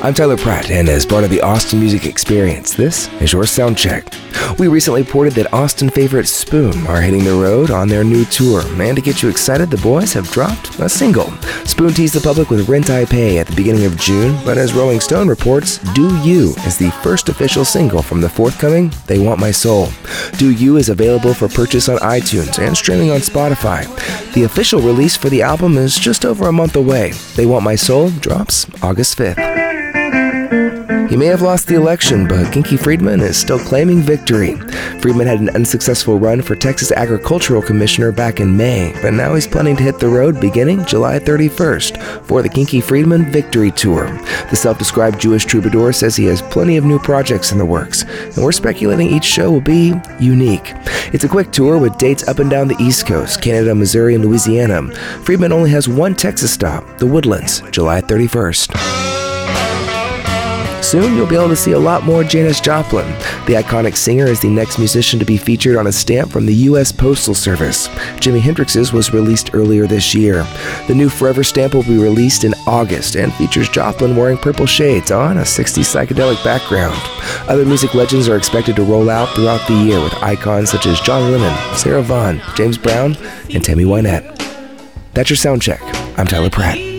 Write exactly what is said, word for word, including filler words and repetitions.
I'm Tyler Pratt, and as part of the Austin Music Experience, this is your sound check. We recently reported that Austin favorites Spoon are hitting the road on their new tour, and to get you excited, the boys have dropped a single. Spoon teased the public with Rent I Pay at the beginning of June, but as Rolling Stone reports, Do You is the first official single from the forthcoming They Want My Soul. Do You is available for purchase on iTunes and streaming on Spotify. The official release for the album is just over a month away. They Want My Soul drops August fifth. He may have lost the election, but Kinky Friedman is still claiming victory. Friedman had an unsuccessful run for Texas Agricultural Commissioner back in May, but now he's planning to hit the road beginning July thirty-first for the Kinky Friedman Victory Tour. The self-described Jewish troubadour says he has plenty of new projects in the works, and we're speculating each show will be unique. It's a quick tour with dates up and down the East Coast, Canada, Missouri, and Louisiana. Friedman only has one Texas stop, The Woodlands, July thirty-first. Soon, you'll be able to see a lot more Janis Joplin. The iconic singer is the next musician to be featured on a stamp from the U S Postal Service. Jimi Hendrix's was released earlier this year. The new Forever stamp will be released in August and features Joplin wearing purple shades on a sixties psychedelic background. Other music legends are expected to roll out throughout the year with icons such as John Lennon, Sarah Vaughan, James Brown, and Tammy Wynette. That's your sound check. I'm Tyler Pratt.